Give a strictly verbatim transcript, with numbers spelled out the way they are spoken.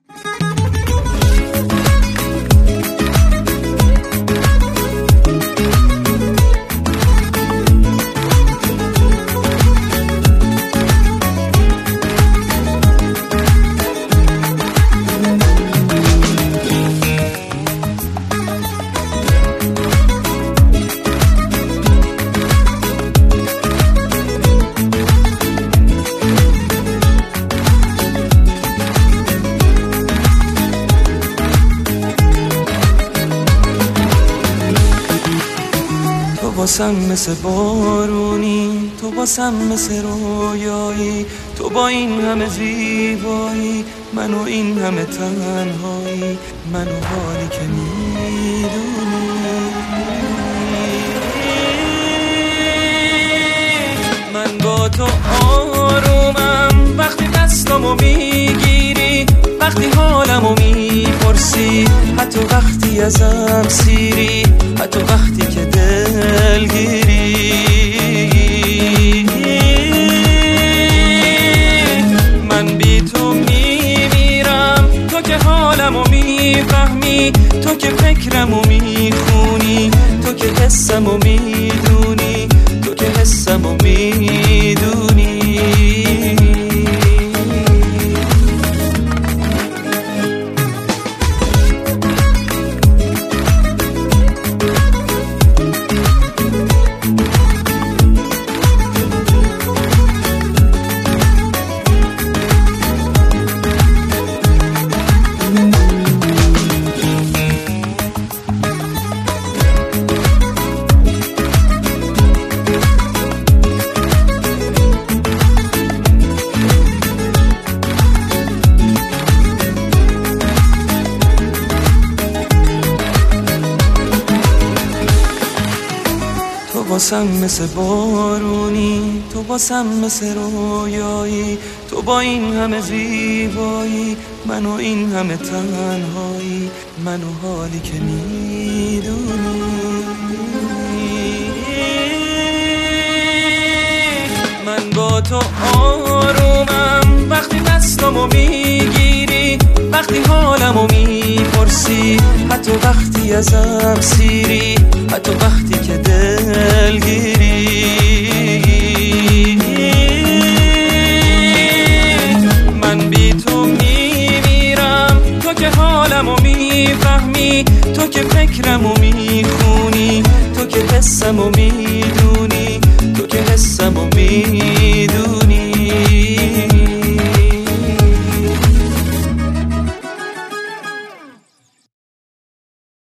تو واسم مثل بارونی، تو واسم مثل رویایی، تو با این همه زیبایی، من و این همه تنهایی، من و حالی که میدونی. من با تو آرومم وقتی دستامو میگیری، وقتی حالمو میپرسی، حتی وقتی ازم سیری، حتی وقتی که دلگیری. من بی تو میمیرم، تو که حالمو میفهمی، تو که فکرمو میخونی، تو که حسمو میدونی، تو که حسمو میدونی. تو واسم مثل بارونی، تو واسم مثل رویایی، تو با این همه زیبایی، من و این همه تنهایی، من و حالی که میدونی. من با تو آرومم وقتی دستامو میگیری، وقتی حالمو میپرسی، حتی وقتی ازم سیری، حتی وقتی که دلگیری. من بی تو میمیرم، تو که حالمو میفهمی، تو که فکرمو میخونی، تو که حسمو می